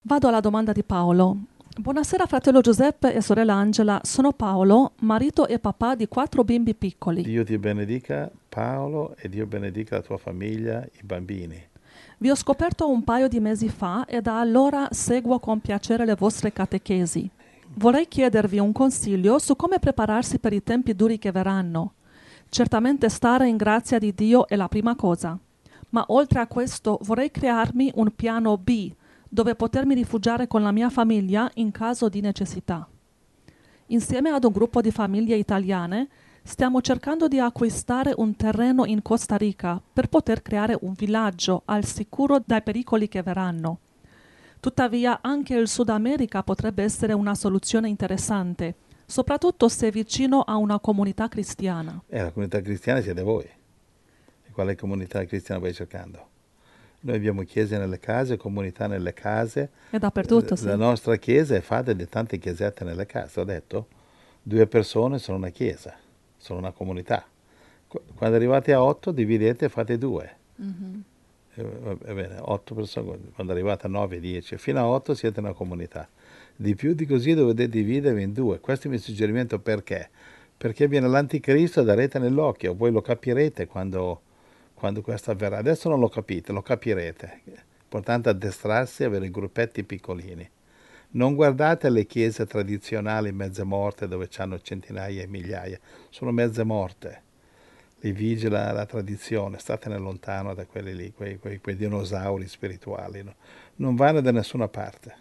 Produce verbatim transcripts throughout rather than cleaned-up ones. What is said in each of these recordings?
Vado alla domanda di Paolo. Buonasera fratello Giuseppe e sorella Angela, sono Paolo, marito e papà di quattro bimbi piccoli. Dio ti benedica, Paolo, e Dio benedica la tua famiglia, i bambini. Vi ho scoperto un paio di mesi fa e da allora seguo con piacere le vostre catechesi. Vorrei chiedervi un consiglio su come prepararsi per i tempi duri che verranno. Certamente stare in grazia di Dio è la prima cosa, ma oltre a questo vorrei crearmi un piano B, dove potermi rifugiare con la mia famiglia in caso di necessità. Insieme ad un gruppo di famiglie italiane stiamo cercando di acquistare un terreno in Costa Rica per poter creare un villaggio al sicuro dai pericoli che verranno. Tuttavia anche il Sud America potrebbe essere una soluzione interessante, soprattutto se vicino a una comunità cristiana. E la comunità cristiana siete voi. E quale comunità cristiana vai cercando? Noi abbiamo chiese nelle case, comunità nelle case. È dappertutto, sì. La nostra chiesa è fatta di tante chiesette nelle case, ho detto. Due persone sono una chiesa, sono una comunità. Quando arrivate a otto, dividete e fate due. Mm-hmm. Va bene, otto persone, quando arrivate a nove, dieci, fino a otto siete una comunità. Di più di così dovete dividervi in due. Questo è il mio suggerimento. Perché? Perché viene l'anticristo, darete nell'occhio, voi lo capirete quando, quando questo avverrà. Adesso non lo capite, lo capirete. È importante addestrarsi e avere gruppetti piccolini. Non guardate le chiese tradizionali mezze morte dove hanno centinaia e migliaia, sono mezze morte. Li vigila la tradizione, statene lontano da quelli lì, quei, quei, quei dinosauri spirituali, no? Non vanno da nessuna parte.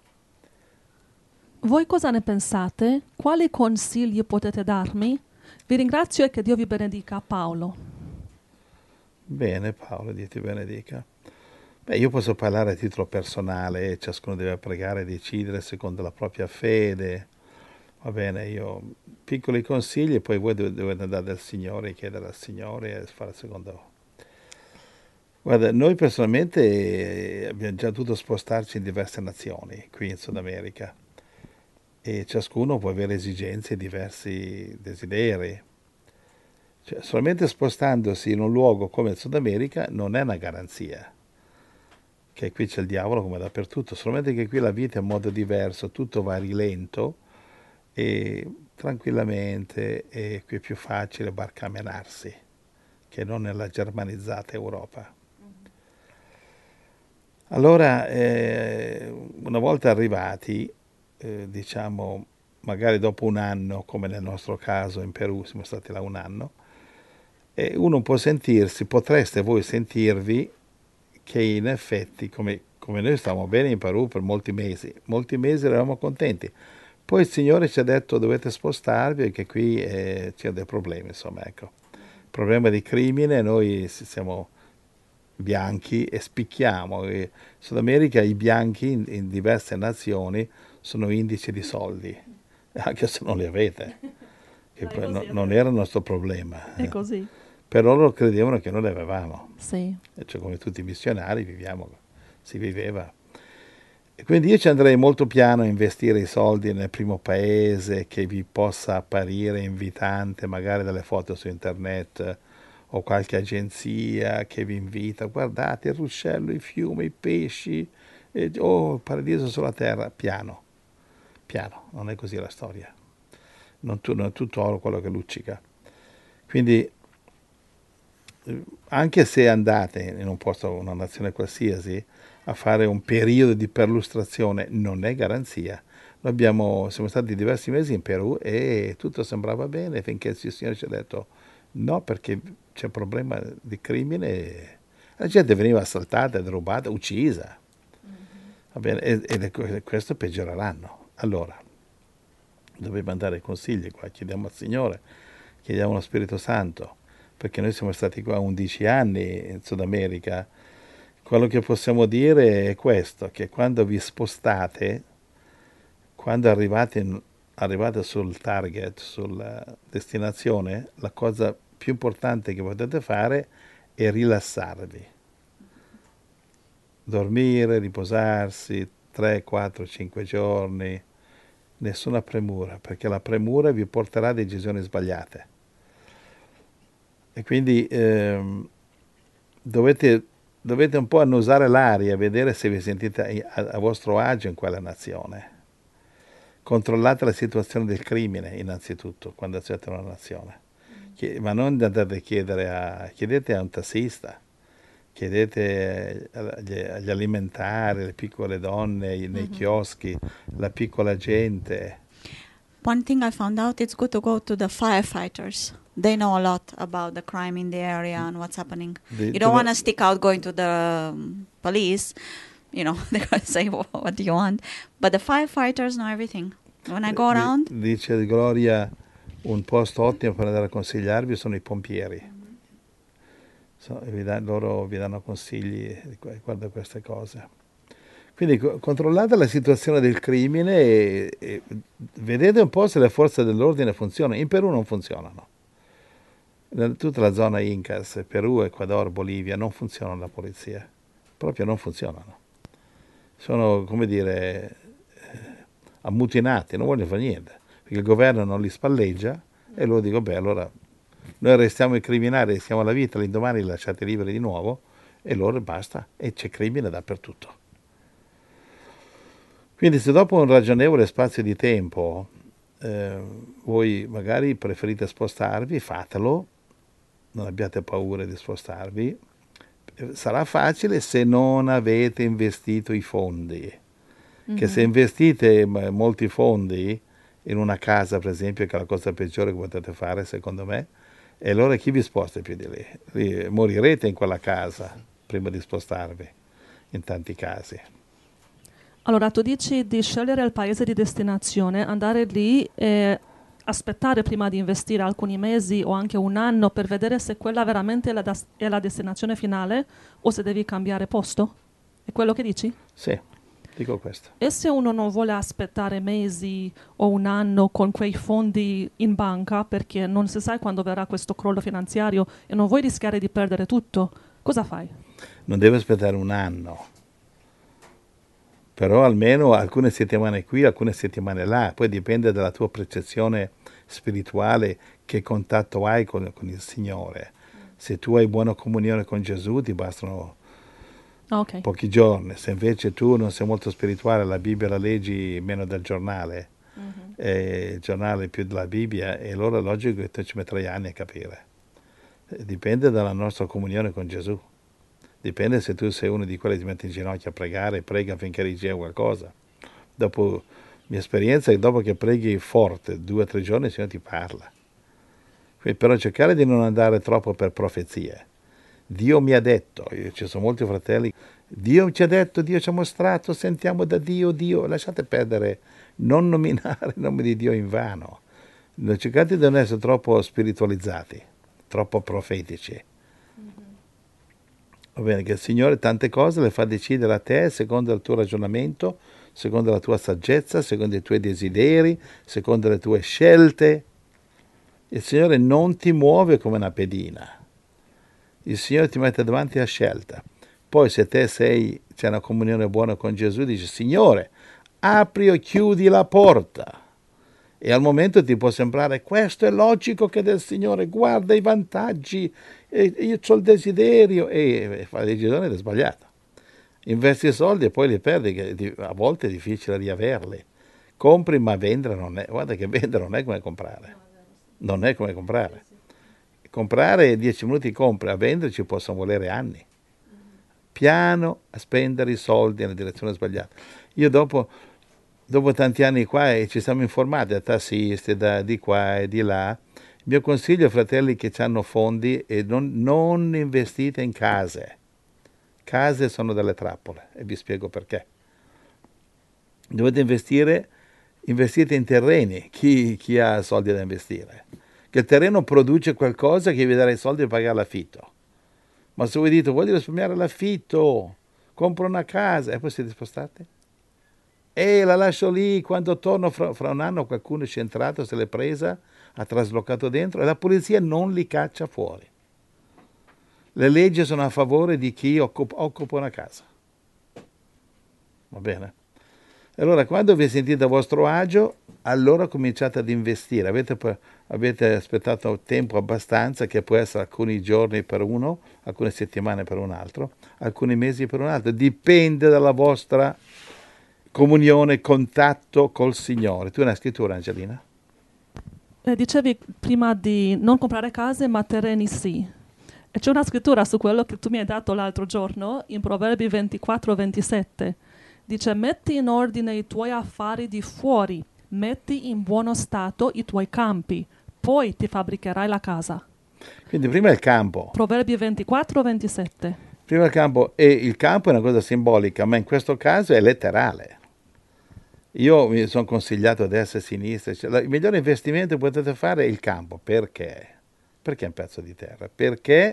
Voi cosa ne pensate? Quali consigli potete darmi? Vi ringrazio e che Dio vi benedica. Paolo. Bene Paolo, Dio ti benedica. Beh, io posso parlare a titolo personale, ciascuno deve pregare e decidere secondo la propria fede. Va bene, io piccoli consigli, poi voi dovete andare dal Signore, chiedere al Signore e fare secondo. Guarda, noi personalmente abbiamo già dovuto spostarci in diverse nazioni qui in Sud America e ciascuno può avere esigenze e diversi desideri. Cioè, solamente spostandosi in un luogo come il Sud America non è una garanzia, che qui c'è il diavolo come dappertutto, solamente che qui la vita è in modo diverso, tutto va a rilento e tranquillamente, e qui è più facile barcamenarsi che non nella germanizzata Europa. Allora, eh, una volta arrivati, eh, diciamo, magari dopo un anno, come nel nostro caso in Perù, siamo stati là un anno, e uno può sentirsi, potreste voi sentirvi che in effetti, come, come noi stavamo bene in Perù per molti mesi, molti mesi eravamo contenti. Poi il Signore ci ha detto dovete spostarvi perché qui eh, c'è dei problemi, insomma, ecco. Problema di crimine, noi siamo bianchi e spicchiamo. In Sud America i bianchi in, in diverse nazioni sono indici di soldi, anche se non li avete, che No, è poi così, no, è non vero. era il nostro problema. È così. Però loro credevano che noi li avevamo. Sì. E cioè, come tutti i missionari viviamo, si viveva. E quindi io ci andrei molto piano a investire i soldi nel primo paese che vi possa apparire invitante, magari dalle foto su internet o qualche agenzia che vi invita, guardate il ruscello, i fiumi, i pesci, e, oh, il paradiso sulla terra, piano, piano, non è così la storia, non, tu, non è tutto oro quello che luccica. Quindi anche se andate in un posto, una nazione qualsiasi, a fare un periodo di perlustrazione, non è garanzia. Noi abbiamo, siamo stati diversi mesi in Perù e tutto sembrava bene finché il Signore ci ha detto no, perché c'è un problema di crimine, la gente veniva assaltata, derubata, uccisa. Va bene, e questo peggioreranno. Allora, dobbiamo dare consigli qua, chiediamo al Signore, chiediamo allo Spirito Santo, perché noi siamo stati qua undici anni in Sud America. Quello che possiamo dire è questo, che quando vi spostate, quando arrivate, in, arrivate sul target, sulla destinazione, la cosa più importante che potete fare è rilassarvi. Dormire, riposarsi, tre, quattro, cinque giorni, nessuna premura, perché la premura vi porterà a decisioni sbagliate. E quindi ehm, dovete dovete un po' annusare l'aria, vedere se vi sentite a, a vostro agio in quella nazione. Controllate la situazione del crimine innanzitutto quando siete in una nazione, Chie- ma non andate a chiedere a, chiedete a un tassista, chiedete agli, agli alimentari, alle piccole donne nei Mhm. chioschi, la piccola gente. One thing I found out, it's good to go to the firefighters. They know a lot about the crime in the area and what's happening. Di- You to don't the- want to stick out going to the um, police. You know, they're going to say, "Wha- what do you want?" But the firefighters know everything. When I go Di- around, Dice Gloria, un posto ottimo per andare a consigliarvi sono i pompieri. So, vi dan- loro vi danno consigli riguardo a queste cose. Quindi co- controllate la situazione del crimine e, e vedete un po' se le forze dell'ordine funzionano. In Perù non funzionano. In tutta la zona Incas, Perù, Ecuador, Bolivia, non funziona la polizia. Proprio non funzionano. Sono, come dire, eh, ammutinati, non vogliono fare niente. Perché il governo non li spalleggia e loro dicono, beh, allora noi arrestiamo i criminali, rischiamo la vita, l'indomani li lasciate liberi di nuovo e loro basta. E c'è crimine dappertutto. Quindi se dopo un ragionevole spazio di tempo eh, voi magari preferite spostarvi, fatelo, non abbiate paura di spostarvi, eh, sarà facile se non avete investito i fondi, che se investite m- molti fondi in una casa, per esempio, che è la cosa peggiore che potete fare secondo me, e allora chi vi sposta più di lì? Lì morirete in quella casa prima di spostarvi, in tanti casi. Allora, tu dici di scegliere il paese di destinazione, andare lì e aspettare prima di investire alcuni mesi o anche un anno per vedere se quella veramente è la, das- è la destinazione finale o se devi cambiare posto? È quello che dici? Sì, dico questo. E se uno non vuole aspettare mesi o un anno con quei fondi in banca perché non si sa quando verrà questo crollo finanziario e non vuoi rischiare di perdere tutto, cosa fai? Non deve aspettare un anno, però almeno alcune settimane qui, alcune settimane là, poi dipende dalla tua percezione spirituale, che contatto hai con, con il Signore. Se tu hai buona comunione con Gesù ti bastano Ah, ok. pochi giorni, se invece tu non sei molto spirituale, la Bibbia la leggi meno del giornale, Mhm. e il giornale più della Bibbia, e allora è logico che tu ci metterai anni a capire. Eh, Dipende dalla nostra comunione con Gesù. Dipende se tu sei uno di quelli che ti mette in ginocchio a pregare, prega finché riceve qualcosa. Dopo, mia esperienza è che dopo che preghi forte, due o tre giorni, il Signore ti parla. Quindi, però cercare di non andare troppo per profezie. Dio mi ha detto, io- ci sono molti fratelli, Dio ci ha detto, Dio ci ha mostrato, sentiamo da Dio, Dio. Lasciate perdere, non nominare il nome di Dio in vano. Cercate di non essere troppo spiritualizzati, troppo profetici. Va bene, che il Signore tante cose le fa decidere a te secondo il tuo ragionamento, secondo la tua saggezza, secondo i tuoi desideri, secondo le tue scelte. Il Signore non ti muove come una pedina. Il Signore ti mette davanti a scelta. Poi se te sei, c'è una comunione buona con Gesù, dici, Signore, apri o chiudi la porta. E al momento ti può sembrare, questo è logico che è del Signore, guarda i vantaggi, e io ho il desiderio, e fa la decisione ed è sbagliata. Investi i soldi e poi li perdi, che a volte è difficile riaverli. Compri ma vendere non è, guarda che vendere non è come comprare. Non è come comprare. Comprare dieci minuti compri, a vendere ci possono volere anni. Piano a spendere i soldi nella direzione sbagliata. Io dopo... Dopo tanti anni qua e ci siamo informati da tassisti, da, di qua e di là. Il mio consiglio ai fratelli che hanno fondi è non, non investite in case. Case sono delle trappole e vi spiego perché. Dovete investire, investite in terreni, chi, chi ha soldi da investire. Che il terreno produce qualcosa che vi darà i soldi per pagare l'affitto. Ma se voi dite voglio risparmiare l'affitto, compro una casa e poi siete spostati? E la lascio lì, quando torno fra, fra un anno qualcuno ci è entrato, se l'è presa, ha traslocato dentro e la polizia non li caccia fuori. Le leggi sono a favore di chi occupa, occupa una casa. Va bene? Allora, quando vi sentite a vostro agio, allora cominciate ad investire. Avete, avete aspettato tempo abbastanza, che può essere alcuni giorni per uno, alcune settimane per un altro, alcuni mesi per un altro. Dipende dalla vostra comunione, contatto col Signore. Tu hai una scrittura, Angelina? Eh, dicevi prima di non comprare case, ma terreni sì. E c'è una scrittura su quello che tu mi hai dato l'altro giorno, in Proverbi ventiquattro ventisette. Dice, metti in ordine i tuoi affari di fuori, metti in buono stato i tuoi campi, poi ti fabbricherai la casa. Quindi prima il campo. Proverbi ventiquattro ventisette. Prima il campo, e il campo è una cosa simbolica, ma in questo caso è letterale. Io mi sono consigliato a destra e a sinistra, cioè, il migliore investimento che potete fare è il campo. Perché? Perché è un pezzo di terra? Perché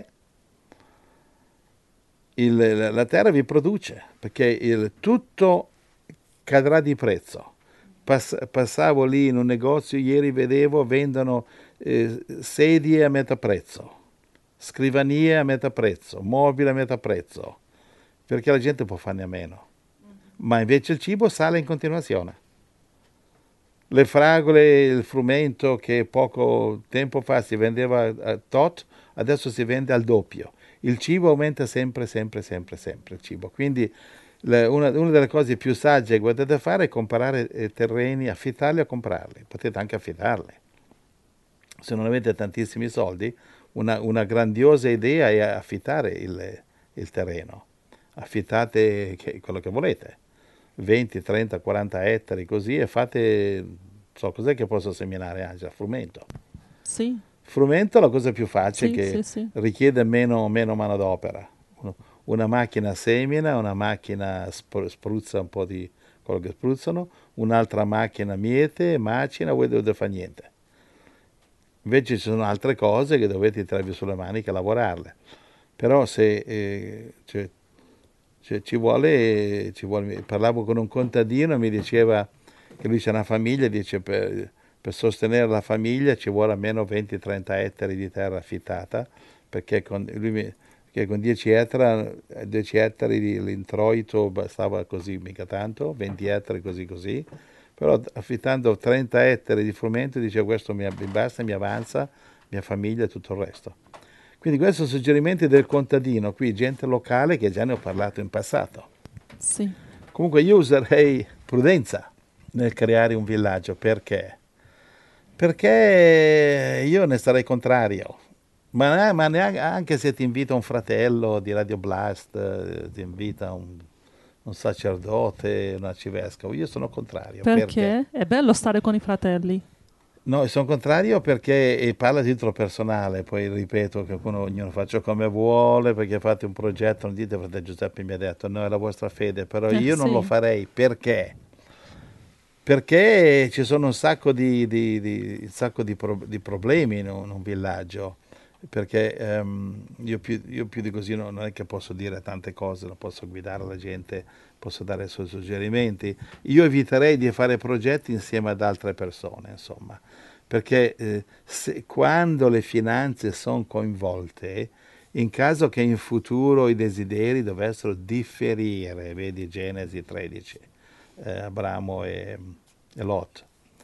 il, la terra vi produce, perché il, tutto cadrà di prezzo. Pass, passavo lì in un negozio, ieri vedevo, vendono eh, sedie a metà prezzo, scrivanie a metà prezzo, mobili a metà prezzo, perché la gente può farne a meno. Ma invece il cibo sale in continuazione. Le fragole, il frumento che poco tempo fa si vendeva a tot, adesso si vende al doppio. Il cibo aumenta sempre, sempre, sempre, sempre il cibo. Quindi le, una, una delle cose più sagge che potete fare è comprare eh, terreni, affittarli o comprarli. Potete anche affittarli. Se non avete tantissimi soldi, una, una grandiosa idea è affittare il, il terreno. Affittate che, quello che volete. venti, trenta, quaranta ettari così, e fate, so cos'è che posso seminare, Angela? Frumento. Sì. Frumento è la cosa più facile, Sì, che sì, sì. richiede meno, meno manodopera. Una macchina semina, una macchina spruzza un po' di quello che spruzzano, un'altra macchina miete, macina, voi dovete fare niente. Invece ci sono altre cose che dovete tirarvi sulle maniche a lavorarle. Però se eh, cioè, Cioè, ci vuole, ci vuole, parlavo con un contadino e mi diceva che lui c'ha una famiglia, dice per, per sostenere la famiglia ci vuole almeno venti trenta ettari di terra affittata, perché con, lui mi, perché con dieci ettari, dieci ettari di l'introito bastava così, mica tanto, venti ettari così così, però affittando trenta ettari di frumento dice questo mi basta, mi avanza, mia famiglia e tutto il resto. Quindi questo sono suggerimenti del contadino, qui gente locale che già ne ho parlato in passato. Sì. Comunque io userei prudenza nel creare un villaggio. Perché? Perché io ne sarei contrario. Ma, ma neanche, anche se ti invita un fratello di Radio Blast, ti invita un, un sacerdote, un arcivescovo, io sono contrario. Perché? Perché? È bello stare con i fratelli. No, sono contrario perché e parla a titolo personale, poi ripeto che ognuno, ognuno faccia come vuole, perché fate un progetto, non dite fratello Giuseppe mi ha detto no, è la vostra fede, però Eh, io sì. non lo farei. Perché? Perché ci sono un sacco di, di, di, un sacco di, pro, di problemi in un, in un villaggio, perché um, io, più, io più di così non, non è che posso dire tante cose, non posso guidare la gente, posso dare i suoi suggerimenti. Io eviterei di fare progetti insieme ad altre persone, insomma, perché eh, se, quando le finanze sono coinvolte, in caso che in futuro i desideri dovessero differire, vedi Genesi tredici, eh, Abramo e, e Lot,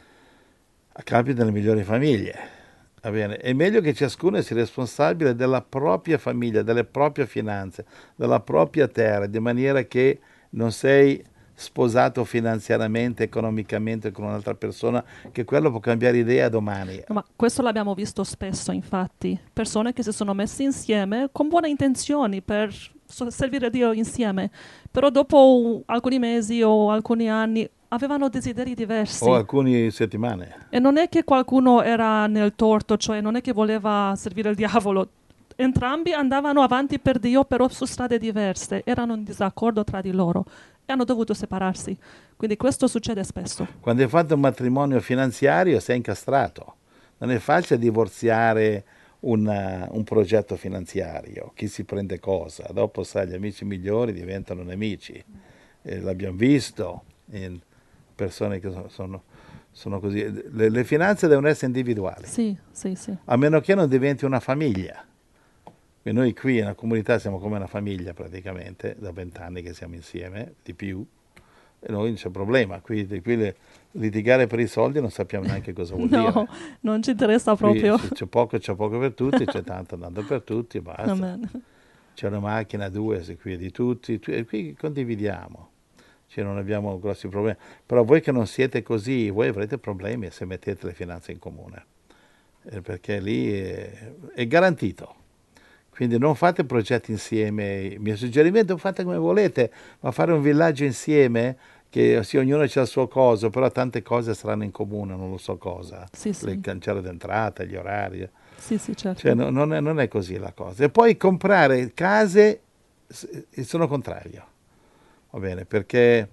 capita nelle migliori famiglie. Va bene? È meglio che ciascuno sia responsabile della propria famiglia, delle proprie finanze, della propria terra, di maniera che non sei sposato finanziariamente, economicamente con un'altra persona, che quello può cambiare idea domani. Ma questo l'abbiamo visto spesso, infatti. Persone che si sono messe insieme con buone intenzioni per servire Dio insieme, però dopo alcuni mesi o alcuni anni avevano desideri diversi. O alcune settimane. E non è che qualcuno era nel torto, cioè non è che voleva servire il diavolo. Entrambi andavano avanti per Dio, però su strade diverse, erano in disaccordo tra di loro e hanno dovuto separarsi. Quindi questo succede spesso. Quando hai fatto un matrimonio finanziario sei incastrato. Non è facile divorziare una, un progetto finanziario. Chi si prende cosa? Dopo, sai, gli amici migliori diventano nemici. Eh, l'abbiamo visto in persone che sono, sono, sono così. Le, le finanze devono essere individuali. Sì, sì, sì. A meno che non diventi una famiglia. E noi qui nella comunità siamo come una famiglia praticamente, da vent'anni che siamo insieme, di più. e noi non c'è problema. Qui, qui le, litigare per i soldi non sappiamo neanche cosa vuol No, dire. non ci interessa Qui proprio. se c'è poco, c'è poco per tutti, c'è tanto andando per tutti, basta. Amen. C'è una macchina, due, se qui è di tutti, tu- e qui condividiamo. Cioè non abbiamo grossi problemi. Però voi che non siete così, voi avrete problemi se mettete le finanze in comune, eh, perché lì è, è garantito. Quindi non fate progetti insieme. Il mio suggerimento, fate come volete, ma fare un villaggio insieme, che sì, ognuno c'ha il suo coso, però tante cose saranno in comune, non lo so cosa. Sì, sì. Il cancello d'entrata, gli orari. Sì, sì, certo. Cioè no- non, è, non è così la cosa. E poi comprare case, s- sono contrario. Va bene, perché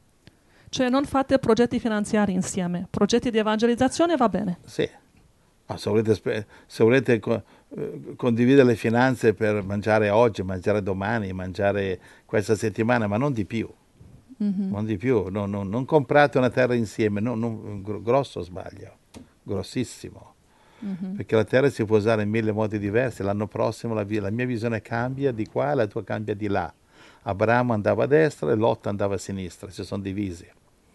Cioè non fate progetti finanziari insieme, progetti di evangelizzazione va bene. sì, ma se volete, spe- se volete co- eh, condividere le finanze per mangiare oggi, mangiare domani, mangiare questa settimana, ma non di più. Mhm. Non di più, no, no, non comprate una terra insieme, no, non- gro- grosso sbaglio, grossissimo, Mhm. perché la terra si può usare in mille modi diversi. L'anno prossimo la, vi- la mia visione cambia di qua e la tua cambia di là. Abramo andava a destra e Lot andava a sinistra, si sono divisi.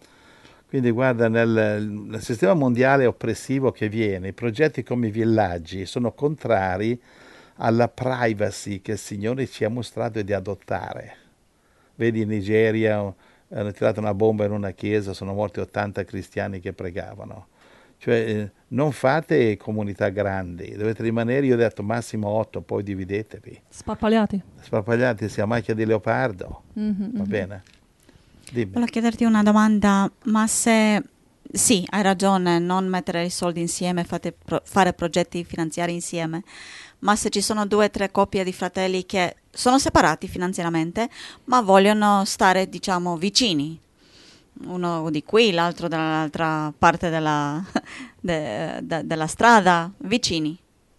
Quindi guarda, nel, nel sistema mondiale oppressivo che viene, i progetti come i villaggi sono contrari alla privacy che il Signore ci ha mostrato di adottare. Vedi in Nigeria, hanno tirato una bomba in una chiesa, sono morti ottanta cristiani che pregavano. Cioè, eh, non fate comunità grandi, dovete rimanere, io ho detto massimo otto, poi dividetevi. Sparpagliati. Sparpagliati, sia macchia di leopardo, Mhm, va mhm. bene? Dimmi. Volevo chiederti una domanda, ma se sì, hai ragione, non mettere i soldi insieme, fate pro- fare progetti finanziari insieme, ma se ci sono due o tre coppie di fratelli che sono separati finanziariamente, ma vogliono stare, diciamo, vicini, uno di qui, l'altro dall'altra parte della, de- de- della strada, vicini,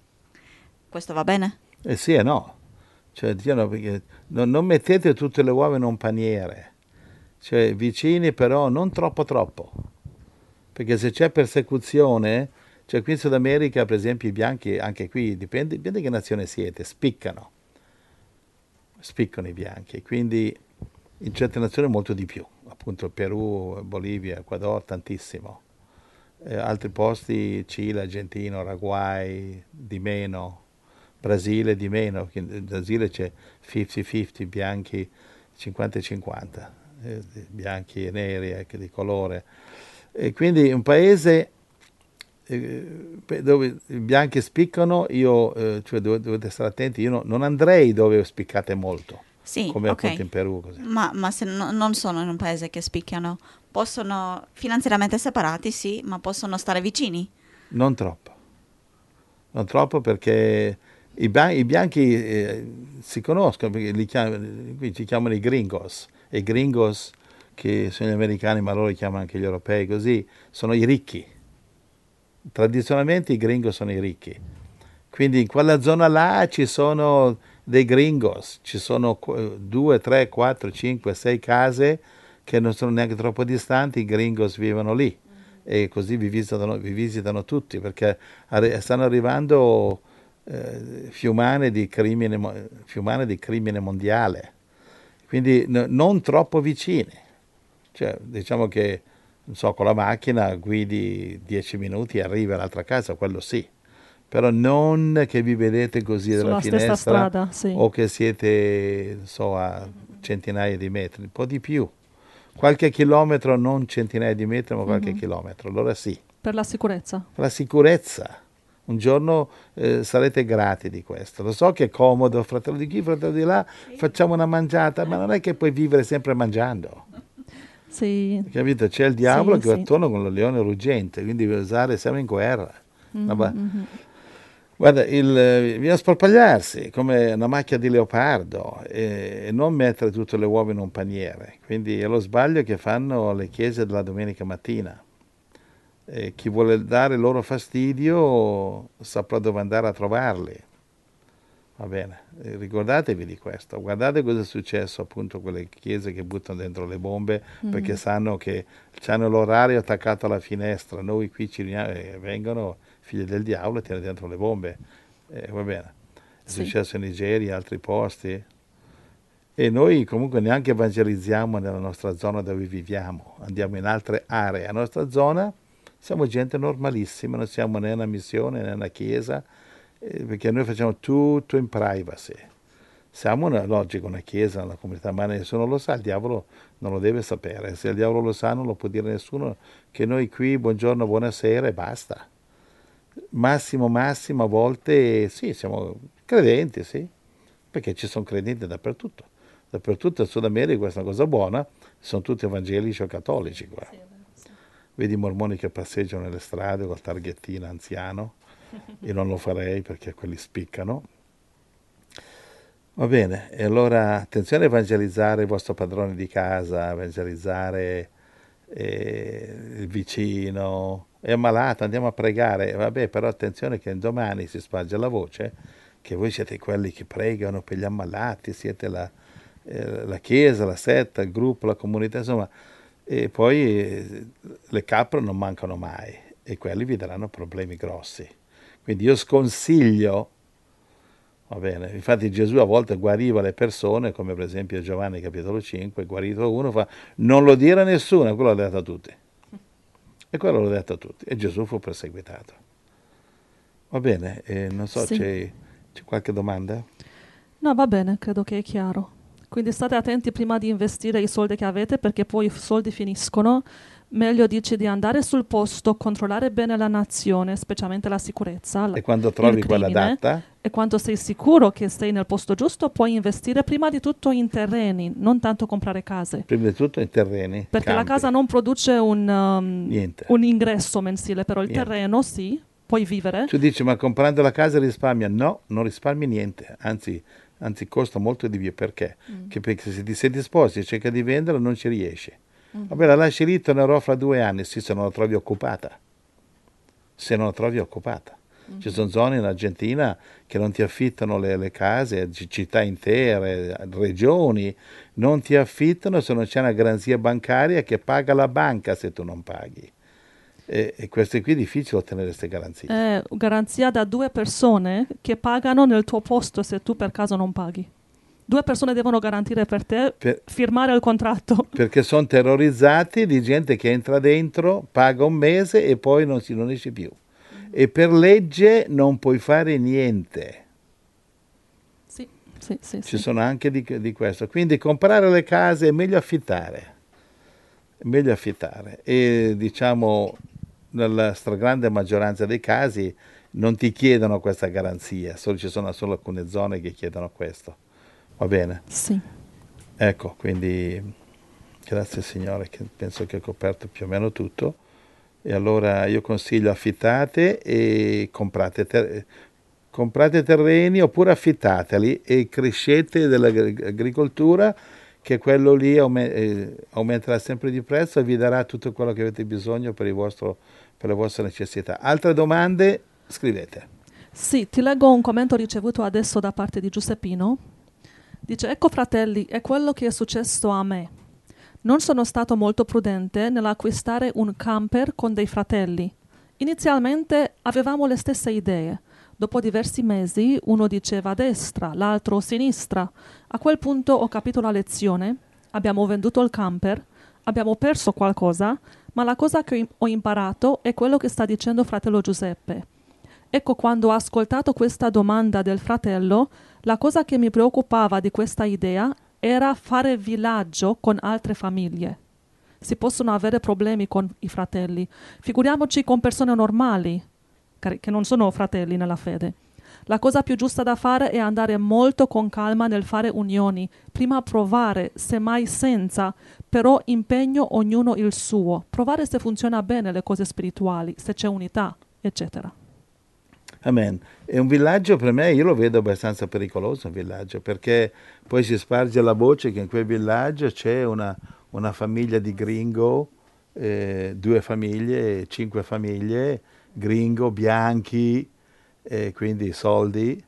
questo va bene? Eh sì e no. Cioè, Dio no, perché non, non mettete tutte le uova in un paniere. Cioè, vicini però non troppo troppo. Perché se c'è persecuzione, cioè qui in Sud America, per esempio, i bianchi, anche qui, dipende, dipende che nazione siete, spiccano. Spiccano i bianchi. Quindi in certe nazioni molto di più. Appunto il Perù, Bolivia, Ecuador, tantissimo. Eh, altri posti, Cile, Argentina, Uruguay, di meno. Brasile di meno, che in Brasile c'è cinquanta cinquanta, bianchi cinquanta e cinquanta, eh, bianchi e neri anche di colore. E quindi un paese eh, pe- dove i bianchi spiccano, io, eh, cioè dove- dovete stare attenti, io no- non andrei dove spiccate molto, Sì, come ok. appunto in Perù. Così. Ma, ma se no- non sono in un paese che spicchiano, possono finanziariamente separati, sì, ma possono stare vicini. Non troppo, non troppo perché i, ba- i bianchi eh, si conoscono, perché li chiam- qui ci chiamano i gringos, e i gringos che sono gli americani, ma loro li chiamano anche gli europei così, sono i ricchi. Tradizionalmente i gringos sono i ricchi. Quindi in quella zona là ci sono dei gringos, ci sono qu- due, tre, quattro, cinque, sei case che non sono neanche troppo distanti, i gringos vivono lì e così vi visitano, vi visitano tutti perché arri- stanno arrivando eh, fiumane di crimine, mo- fiumane di crimine mondiale, quindi n- non troppo vicini. Cioè, diciamo che, non so, con la macchina guidi dieci minuti e arrivi all'altra casa, quello sì. Però non che vi vedete così dalla Sulla stessa finestra strada, sì. o che siete, non so, a centinaia di metri, un po' di più. Qualche chilometro, non centinaia di metri, ma qualche Mhm. chilometro. Allora sì, Per la sicurezza. la sicurezza. Un giorno eh, sarete grati di questo. Lo so che è comodo, fratello di qui, fratello di là, facciamo una mangiata, ma non è che puoi vivere sempre mangiando. Sì. Capito? C'è il diavolo Sì, che va sì. attorno con lo leone ruggente, quindi devi usare, siamo in guerra. Mhm, Ma va- mhm. Guarda, il, eh, bisogna sparpagliarsi come una macchia di leopardo e, e non mettere tutte le uova in un paniere. Quindi è lo sbaglio che fanno le chiese della domenica mattina. E chi vuole dare loro fastidio saprà dove andare a trovarli. Va bene, eh, ricordatevi di questo. Guardate cosa è successo appunto a quelle chiese che buttano dentro le bombe perché Mhm. sanno che hanno l'orario attaccato alla finestra. Noi qui ci riuniamo e vengono figli del diavolo e tirano dentro le bombe. Eh, va bene. È Sì. successo in Nigeria, altri posti. E noi comunque neanche evangelizziamo nella nostra zona dove viviamo, andiamo in altre aree. La nostra zona siamo gente normalissima, non siamo né una missione né una chiesa, eh, perché noi facciamo tutto in privacy. Siamo una, logico, una chiesa, una comunità, ma nessuno lo sa, il diavolo non lo deve sapere. Se il diavolo lo sa non lo può dire nessuno, che noi qui buongiorno, buonasera e basta. Massimo, massimo, a volte sì, siamo credenti, sì, perché ci sono credenti dappertutto. Dappertutto in Sud America questa è una cosa buona, sono tutti evangelici o cattolici qua. Sì, è vero, sì. Vedi i mormoni che passeggiano nelle strade col targhettino anziano, io non lo farei perché quelli spiccano. Va bene, e allora attenzione a evangelizzare il vostro padrone di casa, evangelizzare eh, il vicino, è ammalato, andiamo a pregare, vabbè, però attenzione che domani si sparge la voce che voi siete quelli che pregano per gli ammalati, siete la, eh, la chiesa, la setta, il gruppo, la comunità, insomma, e poi eh, le capre non mancano mai e quelli vi daranno problemi grossi. Quindi io sconsiglio. Va bene, infatti Gesù a volte guariva le persone, come per esempio Giovanni capitolo cinque, guarito uno, fa non lo dire a nessuno, quello l'ha detto a tutti. E quello l'ha detto a tutti. E Gesù fu perseguitato. Va bene, eh, non so, Sì. c'è, c'è qualche domanda? No, va bene, credo che è chiaro. Quindi state attenti prima di investire i soldi che avete perché poi i soldi finiscono. Meglio dici di andare sul posto, controllare bene la nazione, specialmente la sicurezza, la- E quando il trovi quella crimine, adatta, e quando sei sicuro che sei nel posto giusto, puoi investire prima di tutto in terreni, non tanto comprare case. prima di tutto in terreni, Perché la campi, casa non produce un, um, niente, un ingresso mensile, però il niente. terreno sì, puoi vivere. Tu dici, ma comprando la casa risparmia? No, non risparmi niente, anzi, anzi costa molto di più. Perché? Mm. Che perché se ti, se ti sposti e cerchi di venderla non ci riesci. Mhm. Vabbè, la lasci lì, tornerò fra due anni, sì, se non la trovi occupata. Se non la trovi occupata. Ci Mhm. sono zone in Argentina che non ti affittano le, le case, c- città intere, regioni, non ti affittano se non c'è una garanzia bancaria che paga la banca se tu non paghi. E, e questo è qui difficile ottenere queste garanzie. È garanzia da due persone che pagano nel tuo posto se tu per caso non paghi. Due persone devono garantire per te, Per- firmare il contratto. perché sono terrorizzati di gente che entra dentro, paga un mese e poi non si non esce più. E per legge non puoi fare niente. Sì, sì, sì. Ci sì. sono anche di, di questo. Quindi comprare le case è meglio affittare. È meglio affittare. E diciamo, nella stragrande maggioranza dei casi non ti chiedono questa garanzia, solo, ci sono solo alcune zone che chiedono questo. Va bene? Sì. Ecco, quindi grazie Signore, che penso che ho coperto più o meno tutto. E allora io consiglio affittate e comprate, ter- comprate terreni oppure affittateli e crescete dell'agricoltura, che quello lì aume- eh, aumenterà sempre di prezzo e vi darà tutto quello che avete bisogno per, il vostro, per le vostre necessità. Altre domande? Scrivete. Sì, ti leggo un commento ricevuto adesso da parte di Giuseppino. Dice, ecco fratelli, è quello che è successo a me. Non sono stato molto prudente nell'acquistare un camper con dei fratelli. Inizialmente avevamo le stesse idee. Dopo diversi mesi uno diceva a destra, l'altro a sinistra. A quel punto ho capito la lezione. Abbiamo venduto il camper, abbiamo perso qualcosa, ma la cosa che ho imparato è quello che sta dicendo fratello Giuseppe. Ecco, quando ho ascoltato questa domanda del fratello, la cosa che mi preoccupava di questa idea era fare villaggio con altre famiglie. Si possono avere problemi con i fratelli. Figuriamoci con persone normali, che non sono fratelli nella fede. La cosa più giusta da fare è andare molto con calma nel fare unioni, prima provare, semmai senza, però impegno ognuno il suo, provare se funziona bene le cose spirituali, se c'è unità, eccetera. Amen. E un villaggio per me, io lo vedo abbastanza pericoloso, un villaggio, perché poi si sparge la voce che in quel villaggio c'è una, una famiglia di gringo, eh, due famiglie, cinque famiglie, gringo, bianchi, eh, quindi soldi,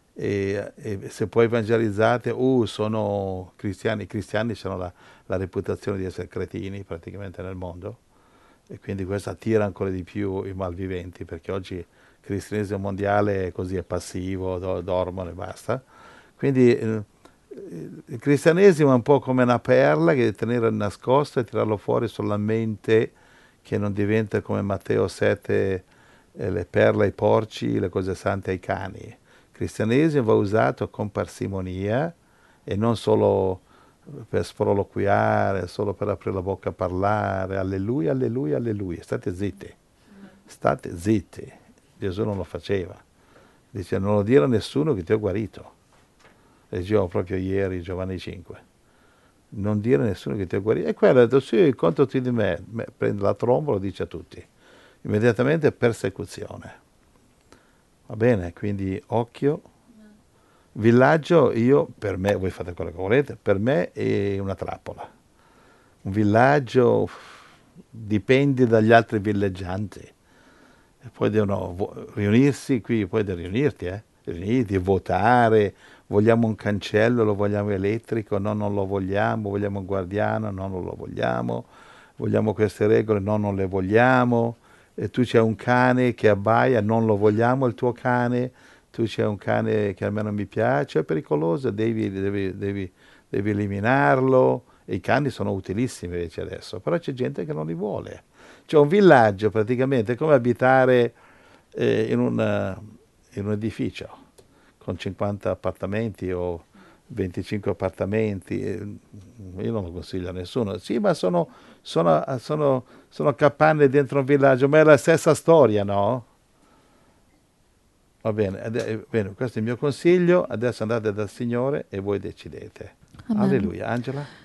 e, e se poi evangelizzate, uh, sono cristiani, i cristiani hanno la, la reputazione di essere cretini praticamente nel mondo, e quindi questo attira ancora di più i malviventi, perché oggi il cristianesimo mondiale è così, è passivo, do, dormono e basta. Quindi eh, il cristianesimo è un po' come una perla che devi tenere nascosta e tirarlo fuori solamente che non diventa come Matteo sette, eh, le perle ai porci, le cose sante ai cani. Il cristianesimo va usato con parsimonia e non solo per sproloquiare, solo per aprire la bocca a parlare. Alleluia, alleluia, alleluia. State zitti. State zitti. Gesù non lo faceva. Dice, non lo dire a nessuno che ti ho guarito. Leggevo proprio ieri Giovanni cinque. Non dire a nessuno che ti ho guarito. E quello ha detto, sì, contro tu di me. Prende la tromba, lo dice a tutti. Immediatamente persecuzione. Va bene? Quindi occhio. Villaggio, io, per me, voi fate quello che volete, per me è una trappola. Un villaggio dipende dagli altri villeggianti. E poi devono vo- riunirsi qui, poi devono riunirti, eh? Riunirti, votare, vogliamo un cancello, lo vogliamo elettrico, no, non lo vogliamo, vogliamo un guardiano, no, non lo vogliamo, vogliamo queste regole, no, non le vogliamo, e tu c'è un cane che abbaia, non lo vogliamo il tuo cane, tu c'è un cane che a me non mi piace, è pericoloso, devi, devi, devi, devi eliminarlo, e i cani sono utilissimi invece adesso, però c'è gente che non li vuole. C'è un villaggio praticamente, è come abitare eh, in, un, in un edificio con cinquanta appartamenti o venticinque appartamenti, io non lo consiglio a nessuno. Sì, ma sono, sono, sono, sono capanne dentro un villaggio, ma è la stessa storia, no? Va bene, ade- bene, questo è il mio consiglio, adesso andate dal Signore e voi decidete. Amen. Alleluia. Angela?